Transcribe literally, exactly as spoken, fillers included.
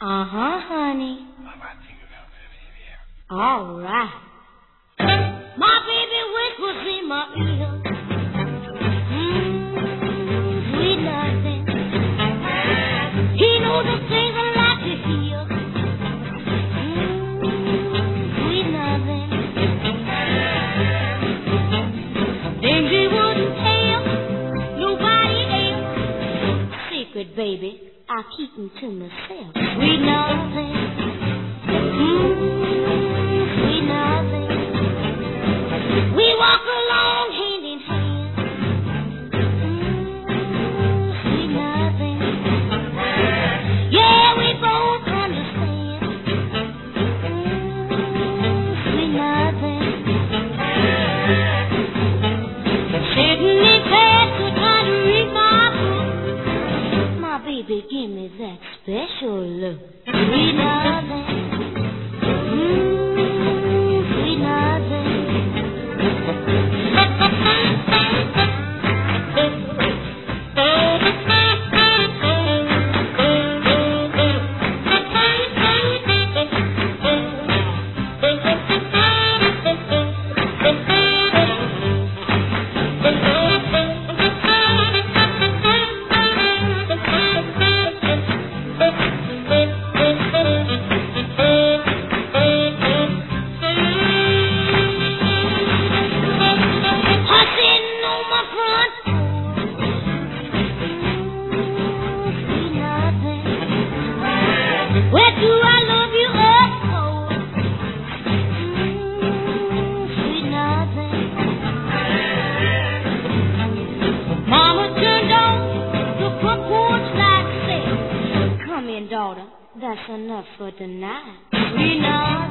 Uh-huh, honey. All right. My baby whispers in my ear. Mm, sweet nothing. He knows the things I like to hear. Mm, sweet nothing. Then he wouldn't tell nobody else. Secret, baby, I keep them to myself. Sweet nothing. Mm, sweet nothing. We walk along hand in hand. Mm, sweet nothing. Yeah, we both understand. Mm, sweet nothing. Sitting in bed to try to read my book. My baby, give me that special look. Sweet nothing. Mm, sweet nothing. That's enough for tonight. We know.